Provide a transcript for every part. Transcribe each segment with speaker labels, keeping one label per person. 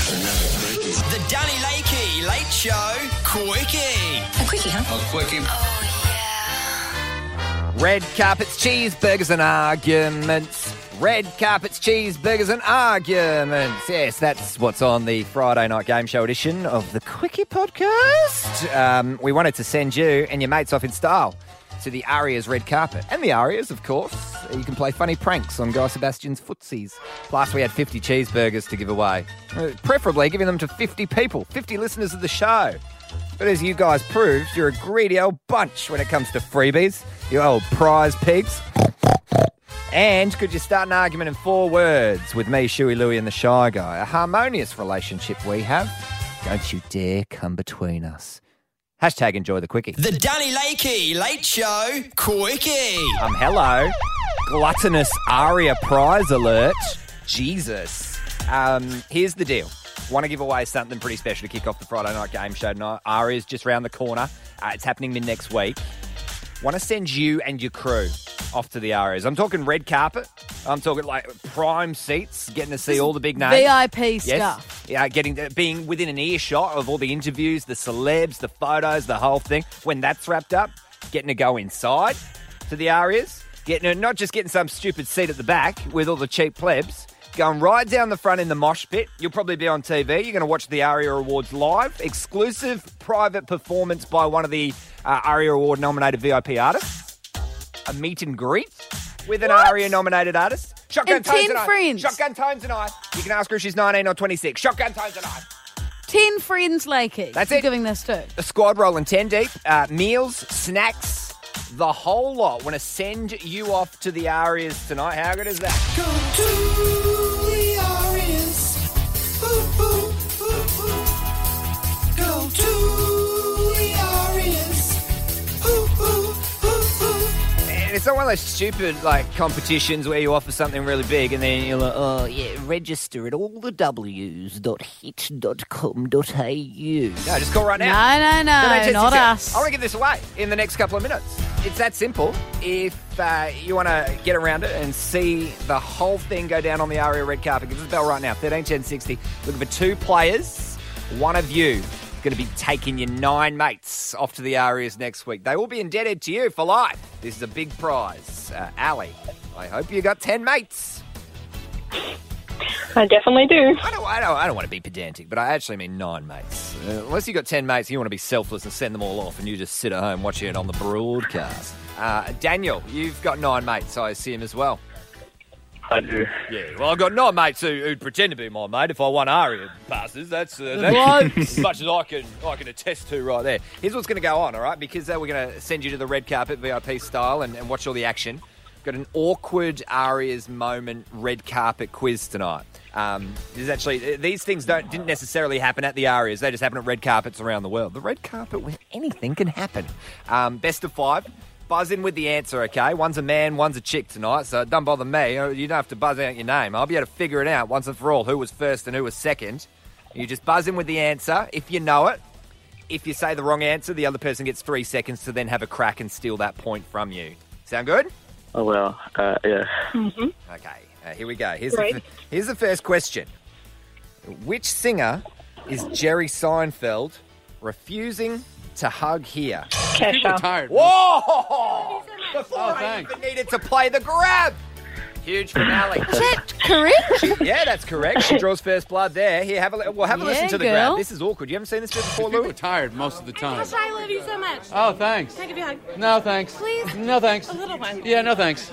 Speaker 1: The Danny Lakey Late Show Quickie.
Speaker 2: A quickie, huh?
Speaker 3: A quickie.
Speaker 4: Red carpets, cheeseburgers and arguments. Red carpets, cheeseburgers and arguments. Yes, that's what's on the Friday night game show edition of the Quickie podcast. We wanted to send you and your mates off in style to the Arias red carpet. And the Arias, of course. You can play funny pranks on Guy Sebastian's footsies. Plus, we had 50 cheeseburgers to give away. Preferably giving them to 50 people, 50 listeners of the show. But as you guys proved, you're a greedy old bunch when it comes to freebies. You old prize pigs. And could you start an argument in 4 words with me, Shuey Louie, and the Shy Guy? A harmonious relationship we have. Don't you dare come between us. Hashtag enjoy the quickie.
Speaker 1: The Danny Lakey Late Show Quickie.
Speaker 4: Hello. Gluttonous Aria prize alert. Jesus. Here's the deal. Want to give away something pretty special to kick off the Friday night game show tonight. Aria's just round the corner. It's happening mid-next week. Want to send you and your crew off to the Arias. I'm talking red carpet. I'm talking like prime seats, getting to see all the big names.
Speaker 5: VIP stuff.
Speaker 4: Yeah, being within an earshot of all the interviews, the celebs, the photos, the whole thing. When that's wrapped up, getting to go inside to the Arias. Not just getting some stupid seat at the back with all the cheap plebs. Going right down the front in the mosh pit. You'll probably be on TV. You're going to watch the ARIA Awards live. Exclusive private performance by one of the ARIA Award nominated VIP artists. A meet and greet with an ARIA nominated artist. Shotgun
Speaker 5: And
Speaker 4: tone
Speaker 5: 10
Speaker 4: tonight.
Speaker 5: friends.
Speaker 4: Shotgun tone tonight. You can ask her if she's 19 or 26. Shotgun tone tonight.
Speaker 5: 10 friends, Lakey.
Speaker 4: That's
Speaker 5: You're
Speaker 4: it.
Speaker 5: giving this to.
Speaker 4: A squad rolling 10 deep. Meals, snacks, the whole lot. Want to send you off to the Arias tonight. How good is that?
Speaker 1: Go to the Arias. Ooh, ooh, ooh, ooh. Go to the Arias. Ooh, ooh, ooh, ooh.
Speaker 4: And it's not one of those stupid competitions where you offer something really big and then you're like, oh yeah, register at allthews.hit.com.au. No, just call right now.
Speaker 5: No, not us.
Speaker 4: I want to give this away in the next couple of minutes. It's that simple. If you want to get around it and see the whole thing go down on the ARIA red carpet, give us a bell right now, 131060. Looking for 2 players. One of you going to be taking your 9 mates off to the Arias next week. They will be indebted to you for life. This is a big prize. Ali, I hope you got 10 mates.
Speaker 6: I definitely do.
Speaker 4: I don't want to be pedantic, but I actually mean 9 mates. Unless you got 10 mates, you want to be selfless and send them all off, and you just sit at home watching it on the broadcast. Daniel, you've got 9 mates, I assume, as well.
Speaker 3: I do.
Speaker 4: Yeah, well, I've got 9 mates who'd pretend to be my mate if I won ARIA passes. That's as much as I can attest to right there. Here's what's going to go on, all right? Because we're going to send you to the red carpet VIP style and watch all the action. Got an awkward Arias moment red carpet quiz tonight. There's actually these things didn't necessarily happen at the Arias. They just happen at red carpets around the world. The red carpet where anything can happen. Best of 5. Buzz in with the answer, okay? One's a man, one's a chick tonight, so don't bother me. You don't have to buzz out your name. I'll be able to figure it out once and for all who was first and who was second. You just buzz in with the answer if you know it. If you say the wrong answer, the other person gets 3 seconds to then have a crack and steal that point from you. Sound good?
Speaker 3: Oh, well, yeah.
Speaker 6: Mm-hmm.
Speaker 4: Okay, here we go. Here's the first question. Which singer is Jerry Seinfeld refusing to hug here?
Speaker 6: Kesha.
Speaker 3: Tired.
Speaker 4: Whoa! Before I
Speaker 3: thanks.
Speaker 4: even needed to play the grab. Huge finale.
Speaker 5: Is that correct?
Speaker 4: Yeah, that's correct. She draws first blood there. Here, have a listen to the
Speaker 5: girl.
Speaker 4: grab. This is awkward. You haven't seen this bit before,
Speaker 3: People
Speaker 4: Louis?
Speaker 3: are tired most of the time.
Speaker 7: Gosh, I love you so much.
Speaker 3: Oh, thanks.
Speaker 7: Can I give you a hug?
Speaker 3: No, thanks.
Speaker 7: Please?
Speaker 3: No, thanks.
Speaker 7: A little one.
Speaker 3: Yeah, no, thanks.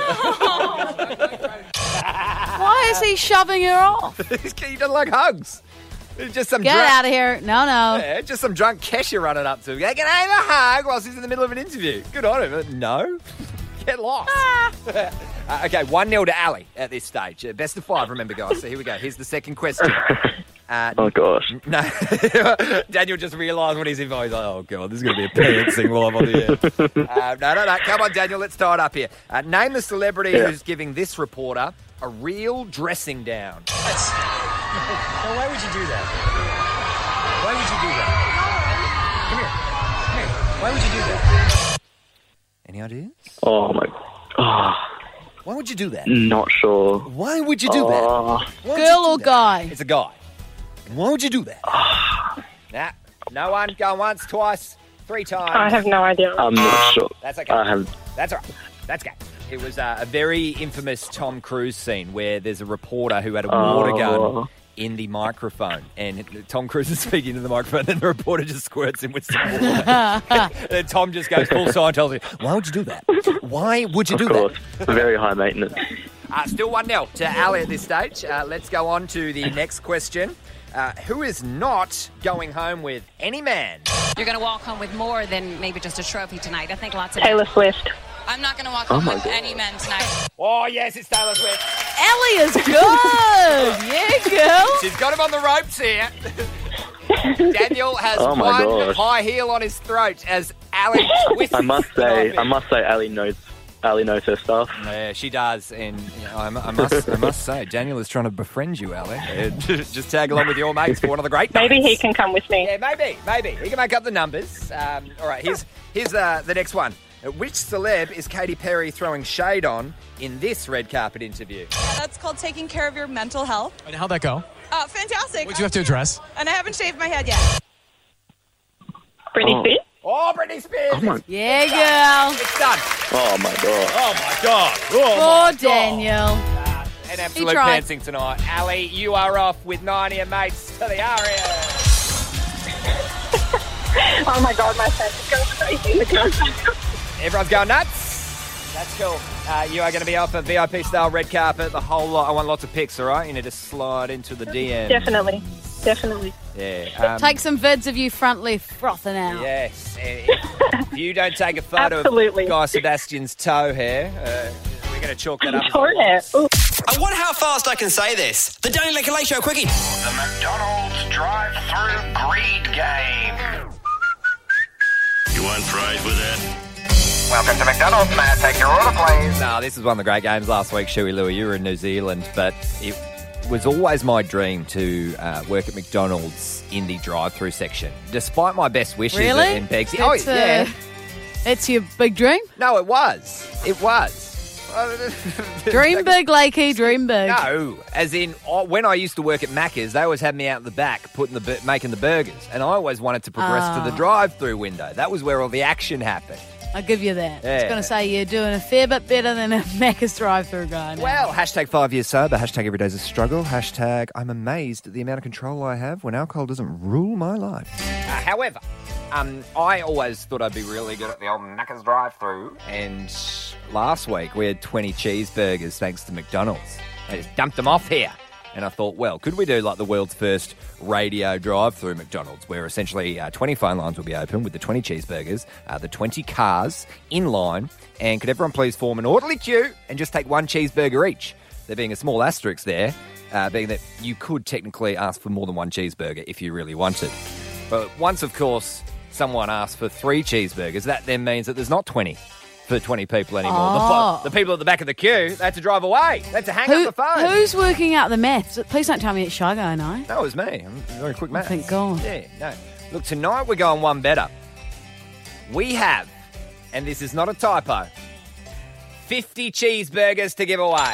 Speaker 5: Why is he shoving her off?
Speaker 4: He doesn't like hugs. It's just some
Speaker 5: Get
Speaker 4: drunk,
Speaker 5: out of here. No.
Speaker 4: Yeah, just some drunk Kesha running up to him. Can I have a hug whilst he's in the middle of an interview? Good on him. But no. Get lost. Okay, 1-0 to Ali at this stage. Best of 5, remember, guys. So here we go. Here's the second question.
Speaker 3: Oh, gosh.
Speaker 4: No, Daniel just realised what he's in for. He's like, oh, God, this is going to be a pantsing live on the air. No. Come on, Daniel, let's tie it up here. Name the celebrity who's giving this reporter a real dressing down.
Speaker 8: Now, why would you do that? Why would you do that? Come here. Why would you do that?
Speaker 4: Any ideas?
Speaker 3: Oh, my... Oh,
Speaker 4: Why would you do that?
Speaker 3: not sure.
Speaker 4: Why would you do that? Why would
Speaker 5: Girl
Speaker 4: you
Speaker 5: or
Speaker 4: do that?
Speaker 5: guy?
Speaker 4: It's a guy. Why would you do that? Nah, no one. Going once, twice, 3 times.
Speaker 2: I have no idea.
Speaker 3: I'm not sure.
Speaker 4: That's okay. That's all right. That's okay. It was a very infamous Tom Cruise scene where there's a reporter who had a water gun in the microphone, and Tom Cruise is speaking to the microphone, and the reporter just squirts him with some water. And Tom just goes full Scientology. Why would you do that? Why would you do
Speaker 3: Of course.
Speaker 4: that?
Speaker 3: Very high maintenance.
Speaker 4: Still 1-0 to Ali at this stage. Let's go on to the next question. Who is not going home with any man?
Speaker 6: You're going to walk home with more than maybe just a trophy tonight. I think lots of
Speaker 2: Taylor Swift.
Speaker 6: I'm not going to walk home with any men tonight.
Speaker 4: Oh, yes, it's Taylor Swift.
Speaker 5: Ellie is good. Yeah, girl.
Speaker 4: She's got him on the ropes here. Daniel has
Speaker 3: Oh my
Speaker 4: one
Speaker 3: gosh.
Speaker 4: high heel on his throat as Ali twists.
Speaker 3: I must say, Ali knows her stuff.
Speaker 4: Yeah, she does, and you know, I must say, Daniel is trying to befriend you, Ali. Just tag along with your mates for one of the great nights.
Speaker 2: Maybe he can come with me.
Speaker 4: Yeah, maybe he can make up the numbers. All right, here's the next one. Which celeb is Katy Perry throwing shade on in this red carpet interview?
Speaker 7: That's called taking care of your mental health.
Speaker 9: And how'd that go?
Speaker 7: Fantastic.
Speaker 9: What'd you have to address?
Speaker 7: And I haven't shaved my head yet.
Speaker 2: Britney Spears.
Speaker 4: Oh, Britney Spears.
Speaker 3: Oh my,
Speaker 5: Yeah, girl.
Speaker 4: It's done.
Speaker 3: oh my God.
Speaker 4: Oh, my God. Oh,
Speaker 5: Poor
Speaker 4: my God.
Speaker 5: Daniel.
Speaker 4: An absolute
Speaker 5: tried.
Speaker 4: pantsing tonight. Ali, you are off with 90 and mates to the area.
Speaker 2: Oh my God, my face is going crazy in the car.
Speaker 4: Everyone's going nuts. That's cool. You are going to be off a VIP style red carpet. The whole lot. I want lots of pics, all right? You need to slide into the DM.
Speaker 2: Definitely.
Speaker 4: Yeah.
Speaker 5: Take some vids of you front left frothing out.
Speaker 4: Yes. If you don't take a photo
Speaker 2: Absolutely.
Speaker 4: of Guy Sebastian's toe hair, we're going to chalk that up. as a
Speaker 2: Torn
Speaker 4: loss.
Speaker 2: it. Ooh.
Speaker 1: I wonder how fast I can say this. The Don't Lick a Late Show Quickie.
Speaker 10: The McDonald's drive-through greed game. You want fries with that?
Speaker 8: Welcome to McDonald's, may I take your order, please?
Speaker 4: No, this was one of the great games last week, Shuey Louie. You were in New Zealand, but it was always my dream to work at McDonald's in the drive-through section, despite my best wishes
Speaker 5: Really?
Speaker 4: and begs. Oh, yeah.
Speaker 5: It's your big dream?
Speaker 4: No, it was. It was.
Speaker 5: Dream big, Lakey, dream big.
Speaker 4: No, as in when I used to work at Macca's, they always had me out the back making the burgers, and I always wanted to progress to the drive-through window. That was where all the action happened.
Speaker 5: I'll give you that. I
Speaker 4: Yeah.
Speaker 5: was going to say you're doing a fair bit better than a Macca's drive-through guy now.
Speaker 4: Well, hashtag 5 years sober, hashtag every day's a struggle, hashtag I'm amazed at the amount of control I have when alcohol doesn't rule my life. However, I always thought I'd be really good at the old Macca's drive-through, and last week we had 20 cheeseburgers thanks to McDonald's. They just dumped them off here. And I thought, well, could we do like the world's first radio drive-through McDonald's, where essentially 20 phone lines will be open with the 20 cheeseburgers, the 20 cars in line, and could everyone please form an orderly queue and just take one cheeseburger each? There being a small asterisk there, being that you could technically ask for more than one cheeseburger if you really wanted. But once, of course, someone asks for 3 cheeseburgers, that then means that there's not 20 for 20 people anymore.
Speaker 5: Oh.
Speaker 4: The people at the back of the queue, they had to drive away. They had to hang up the phone.
Speaker 5: Who's working out the maths? Please don't tell me it's Shago, no.
Speaker 4: No, it was me. I'm very quick maths.
Speaker 5: Thank God.
Speaker 4: Yeah, no. Look, tonight we're going one better. We have, and this is not a typo, 50 cheeseburgers to give away.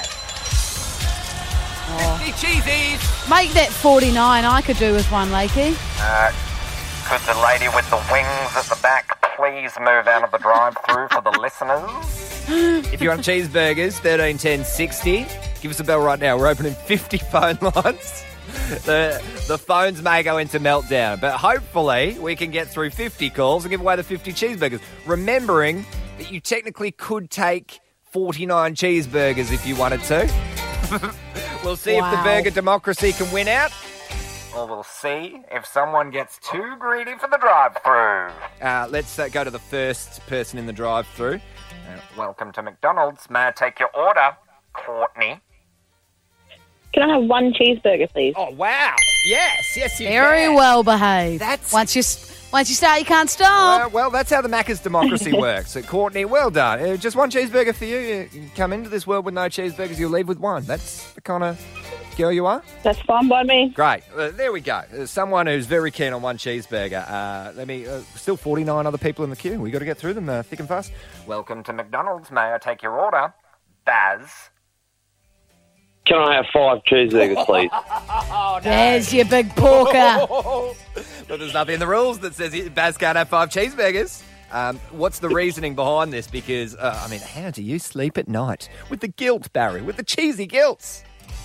Speaker 4: 50 cheesies.
Speaker 5: Make that 49. I could do with one, Lakey.
Speaker 8: Could the lady with the wings at the back please move out of the drive-through for the listeners?
Speaker 4: If you want cheeseburgers, 13 10 60. Give us a bell right now. We're opening 50 phone lines. The phones may go into meltdown, but hopefully we can get through 50 calls and give away the 50 cheeseburgers. Remembering that you technically could take 49 cheeseburgers if you wanted to. We'll see if the burger democracy can win out.
Speaker 8: Or we'll see if someone gets too greedy for the drive-through.
Speaker 4: Let's go to the first person in the drive-through.
Speaker 8: Welcome to McDonald's. May I take your order, Courtney?
Speaker 2: Can I have one cheeseburger, please?
Speaker 4: Oh, wow. Yes, you
Speaker 5: Very
Speaker 4: can.
Speaker 5: well behaved.
Speaker 4: That's-
Speaker 5: Once you start, you can't stop.
Speaker 4: Well, that's how the Macca's democracy works. So, Courtney, well done. Just one cheeseburger for you. You come into this world with no cheeseburgers, you'll leave with one. That's the kind of girl you are.
Speaker 2: That's fine by me.
Speaker 4: Great. There we go. Someone who's very keen on one cheeseburger. Still 49 other people in the queue. We've got to get through them thick and fast.
Speaker 8: Welcome to McDonald's. May I take your order, Baz?
Speaker 3: Can I have 5 cheeseburgers, please?
Speaker 5: There's your big porker.
Speaker 4: But there's nothing in the rules that says Baz can't have 5 cheeseburgers. What's the reasoning behind this? Because, how do you sleep at night? With the guilt, Barry, with the cheesy guilts.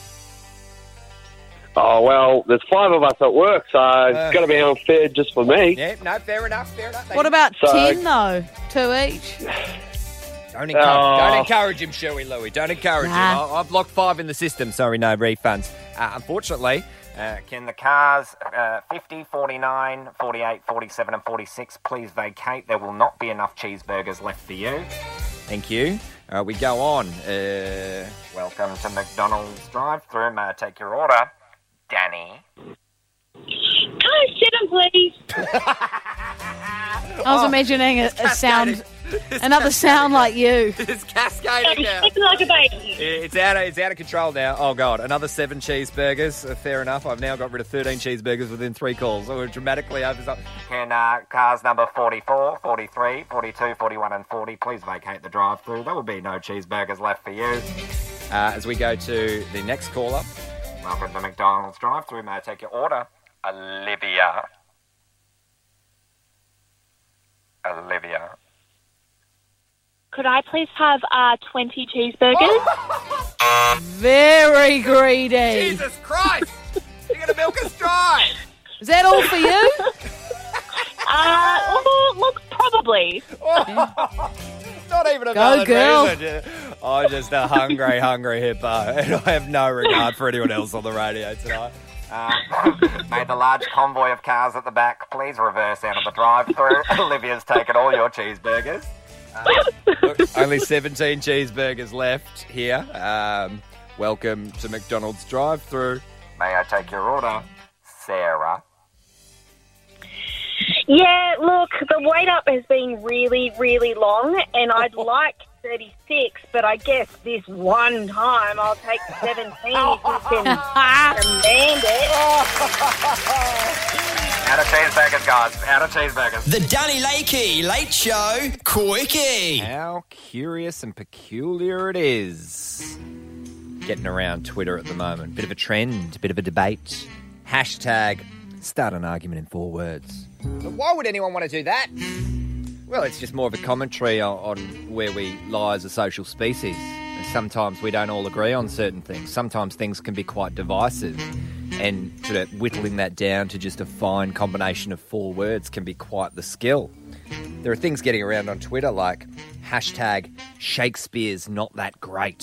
Speaker 3: Oh, well, there's 5 of us at work, so it's got to be unfair just for me.
Speaker 4: Yeah, no, fair enough.
Speaker 5: What about 10, though? 2 each?
Speaker 4: Don't encourage him, Shuey Louie. Don't encourage him. I've locked 5 in the system. Sorry, no refunds. Unfortunately, can the cars 50, 49, 48, 47 and 46 please vacate? There will not be enough cheeseburgers left for you. Thank you. We go on. Welcome to McDonald's drive-thru. May I take your order? Danny.
Speaker 2: Can I sit him, please?
Speaker 5: I was imagining a sound, another sound like you.
Speaker 4: It's cascading now.
Speaker 2: Sleeping like a baby.
Speaker 4: It's out of control now. Oh, God. Another 7 cheeseburgers. Fair enough. I've now got rid of 13 cheeseburgers within 3 calls. So we're dramatically over. Can cars number 44, 43, 42, 41 and 40 please vacate the drive-thru? There will be no cheeseburgers left for you. As we go to the next caller. Welcome to McDonald's drive-thru. May I take your order? Olivia.
Speaker 2: Could I please have 20 cheeseburgers?
Speaker 5: Very greedy.
Speaker 4: Jesus Christ! You're going to milk us dry!
Speaker 5: Is that all for you?
Speaker 2: Look, probably.
Speaker 4: Not even a
Speaker 5: Go,
Speaker 4: valid
Speaker 5: girl.
Speaker 4: reason. I'm just a hungry hippo, and I have no regard for anyone else on the radio tonight. May the large convoy of cars at the back please reverse out of the drive-thru. Olivia's taken all your cheeseburgers. Look, only 17 cheeseburgers left here. Welcome to McDonald's drive-thru. May I take your order, Sarah?
Speaker 2: Yeah, look, the wait up has been really, really long, and I'd like 36, but I guess this one time I'll take 17 if you can demand it.
Speaker 4: Out of cheeseburgers, guys. Out of cheeseburgers.
Speaker 1: The Danny Lakey Late Show Quickie.
Speaker 4: How curious and peculiar it is. Getting around Twitter at the moment. Bit of a trend, bit of a debate. Hashtag start an argument in 4 words. But why would anyone want to do that? Well, it's just more of a commentary on where we lie as a social species. And sometimes we don't all agree on certain things. Sometimes things can be quite divisive. And sort of whittling that down to just a fine combination of 4 words can be quite the skill. There are things getting around on Twitter like hashtag Shakespeare's not that great.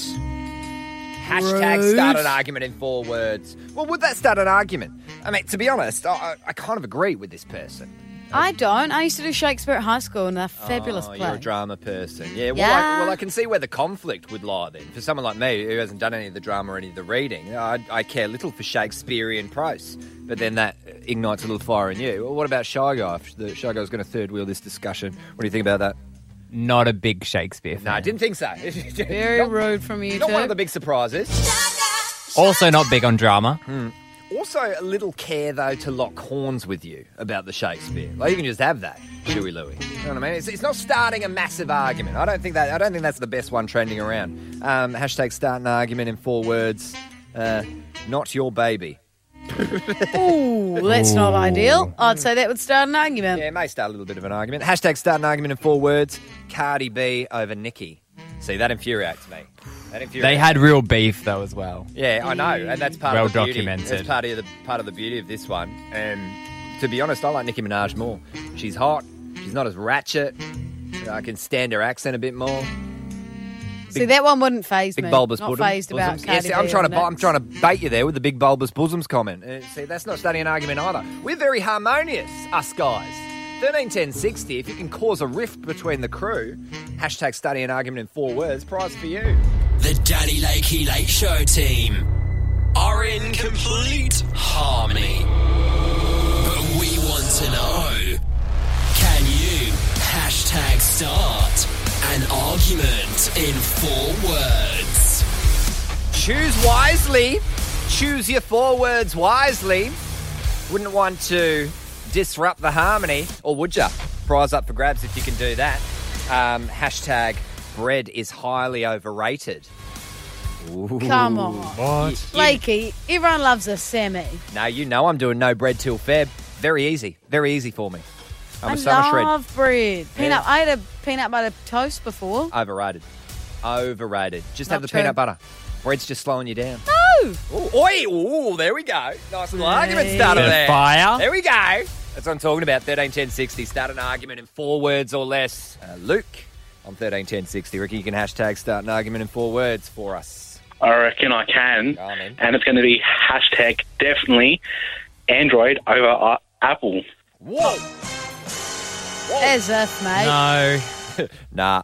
Speaker 4: Hashtag start an argument in 4 words. Well, would that start an argument? I mean, to be honest, I kind of agree with this person.
Speaker 5: I don't. I used to do Shakespeare at high school, and they're fabulous play.
Speaker 4: You're a drama person. Yeah, well, I can see where the conflict would lie then. For someone like me who hasn't done any of the drama or any of the reading, I care little for Shakespearean prose. But then that ignites a little fire in you. Well, what about Shy Guy? The Shy Guy's going to third wheel this discussion. What do you think about that?
Speaker 9: Not a big Shakespeare fan.
Speaker 4: No, I didn't think so.
Speaker 5: Very rude from you,
Speaker 4: Not
Speaker 5: too.
Speaker 4: one of the big surprises.
Speaker 9: Also not big on drama.
Speaker 4: Also, a little care, though, to lock horns with you about the Shakespeare. Like, you can just have that, Shuey Louie. You know what I mean? It's not starting a massive argument. I don't think that's the best one trending around. Hashtag start an argument in 4 words. Not your baby.
Speaker 5: Ooh, that's not ideal. I'd say that would start an argument.
Speaker 4: Yeah, it may start a little bit of an argument. Hashtag start an argument in 4 words. Cardi B over Nicki. See, that infuriates me.
Speaker 9: They had real beef, though, as well.
Speaker 4: Yeah, I know, and that's part
Speaker 9: well
Speaker 4: of the beauty.
Speaker 9: documented.
Speaker 4: That's part of the beauty of this one. To be honest, I like Nicki Minaj more. She's hot. She's not as ratchet. I can stand her accent a bit more.
Speaker 5: See, that one wouldn't faze me.
Speaker 4: Big bulbous
Speaker 5: not
Speaker 4: bosoms.
Speaker 5: phased about Cardi B.
Speaker 4: I'm trying to bait you there with the big bulbous bosoms comment. See, that's not starting an argument either. We're very harmonious, us guys. 131060, if you can cause a rift between the crew, hashtag study an argument in 4 words, prize for you.
Speaker 1: The Danny Lakey Late Show team are in complete harmony. But we want to know, can you hashtag start an argument in 4 words?
Speaker 4: Choose wisely. Choose your 4 words wisely. Wouldn't want to disrupt the harmony, or would ya? Prize up for grabs if you can do that. Hashtag bread is highly overrated.
Speaker 5: Come on.
Speaker 9: What?
Speaker 5: Lakey, everyone loves a semi.
Speaker 4: Now you know I'm doing no bread till Feb. Very easy for me. I'm so much red.
Speaker 5: I love bread. I had a peanut butter toast before.
Speaker 4: Overrated. Just
Speaker 5: Not
Speaker 4: have the
Speaker 5: true.
Speaker 4: peanut butter. Bread's just slowing you down.
Speaker 5: No.
Speaker 4: Ooh, oi! Ooh, there we go. Nice little argument starter
Speaker 9: Bit of
Speaker 4: there.
Speaker 9: fire.
Speaker 4: There we go. That's what I'm talking about. 131060. Start an argument in 4 words or less. Luke on 131060. Ricky, you can hashtag start an argument in 4 words for us.
Speaker 3: I reckon I can.
Speaker 4: Go on, then.
Speaker 3: And it's going to be hashtag definitely Android over Apple.
Speaker 4: Whoa!
Speaker 5: As if, mate.
Speaker 9: No.
Speaker 4: Nah.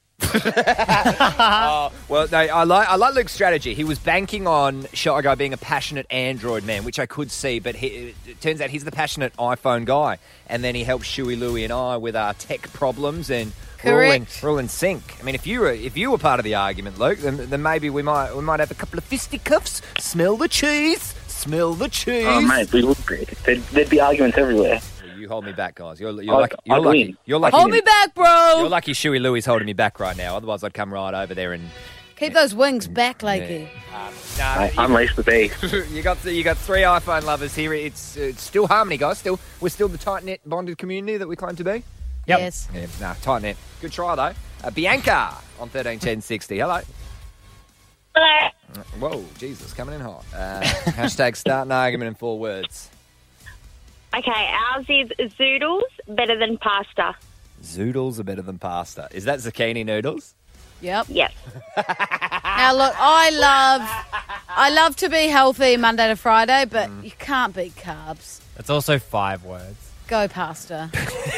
Speaker 4: Well, no, I like Luke's strategy. He was banking on Shy Guy being a passionate Android man, which I could see, but it turns out he's the passionate iPhone guy. And then he helps Shuey, Louie and I with our tech problems, and we're all in sync. I mean, if you were part of the argument, Luke, then maybe we might have a couple of fisticuffs. Smell the cheese.
Speaker 3: Oh, mate, we would be. There'd be arguments everywhere.
Speaker 4: You hold me back, guys. You're
Speaker 3: I'd
Speaker 4: lucky.
Speaker 3: win.
Speaker 4: You're lucky.
Speaker 5: Hold me back, bro.
Speaker 4: You're lucky Shuey Louie's holding me back right now. Otherwise, I'd come right over there and...
Speaker 5: Keep those wings back, Lakey.
Speaker 3: Unleash the beast.
Speaker 4: you got 3 iPhone lovers here. It's still harmony, guys. We're still the tight-knit bonded community that we claim to be.
Speaker 9: Yep.
Speaker 5: Yes.
Speaker 4: Yeah, tight-knit. Good try, though. Bianca on 131060. Hello.
Speaker 2: Hello.
Speaker 4: Whoa, Jesus, coming in hot. Hashtag start an argument in 4 words.
Speaker 2: Okay, ours is zoodles better than pasta.
Speaker 4: Zoodles are better than pasta. Is that zucchini noodles?
Speaker 5: Yep.
Speaker 2: Yes.
Speaker 5: Now, look, I love to be healthy Monday to Friday, but you can't beat carbs.
Speaker 9: It's also 5 words.
Speaker 5: Go pasta.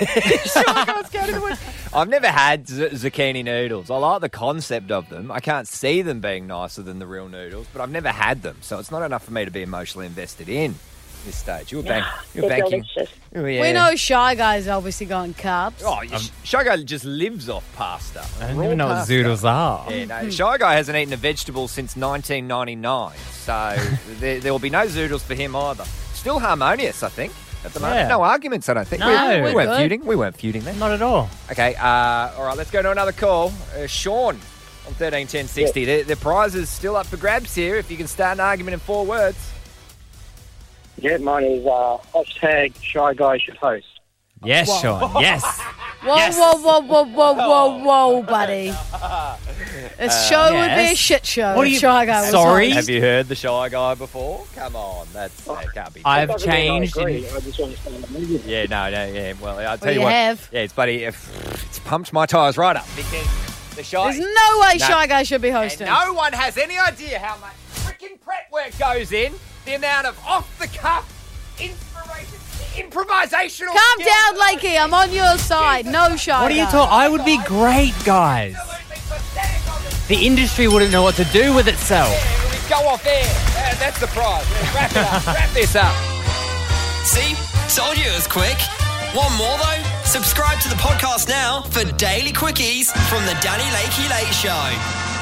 Speaker 4: I've never had zucchini noodles. I like the concept of them. I can't see them being nicer than the real noodles, but I've never had them, so it's not enough for me to be emotionally invested in this stage. You're banking.
Speaker 2: delicious.
Speaker 4: Oh, yeah.
Speaker 5: We know Shy Guy's obviously going carbs.
Speaker 4: Oh, Shy Guy just lives off pasta.
Speaker 9: I don't
Speaker 4: Raw
Speaker 9: even know what
Speaker 4: pasta.
Speaker 9: zoodles are.
Speaker 4: Yeah, no, Shy Guy hasn't eaten a vegetable since 1999, so there will be no zoodles for him either. Still harmonious, I think, at the moment.
Speaker 9: Yeah.
Speaker 4: No arguments, I don't think.
Speaker 9: No,
Speaker 4: we
Speaker 9: we're
Speaker 4: weren't
Speaker 5: good.
Speaker 4: feuding. We weren't feuding then.
Speaker 9: Not at all.
Speaker 4: Okay, all right, let's go to another call. Sean on 131060. The prize is still up for grabs here if you can start an argument in 4 words.
Speaker 3: Yeah, mine is hashtag Shy Guy should host.
Speaker 9: Yes, Sean. Yes.
Speaker 5: Whoa,
Speaker 9: Yes.
Speaker 5: whoa, buddy. A show would be a
Speaker 9: Yes.
Speaker 5: shit show.
Speaker 9: What are
Speaker 5: if
Speaker 9: you-
Speaker 5: Shy Guy was
Speaker 9: Sorry?
Speaker 5: on.
Speaker 4: Have you heard the Shy Guy before? Come on, that can't be true.
Speaker 9: I've changed.
Speaker 3: I just want to say that.
Speaker 4: Yeah, no, yeah. Well, I'll tell
Speaker 5: Well,
Speaker 4: you
Speaker 5: you
Speaker 4: what.
Speaker 5: have.
Speaker 4: Yeah, it's pumped my tyres right up because the Shy...
Speaker 5: There's no way
Speaker 4: No.
Speaker 5: Shy Guy should be
Speaker 4: And
Speaker 5: hosting.
Speaker 4: no one has any idea how much freaking prep work goes in, the amount of off-the-cuff inspiration, improvisational...
Speaker 5: Calm
Speaker 4: skills
Speaker 5: down,
Speaker 4: that
Speaker 5: Lakey. I'm on your side. No Shy
Speaker 9: What are you
Speaker 5: Guy.
Speaker 9: talking? I would be great, guys.
Speaker 4: absolutely pathetic on the...
Speaker 9: The industry wouldn't know what to do with itself.
Speaker 4: Yeah, we go off air. That's the prize. Yeah, wrap it up. Wrap this up.
Speaker 1: See? Told you it was quick. Want more though? Subscribe to the podcast now for daily quickies from the Danny Lakey Late Show.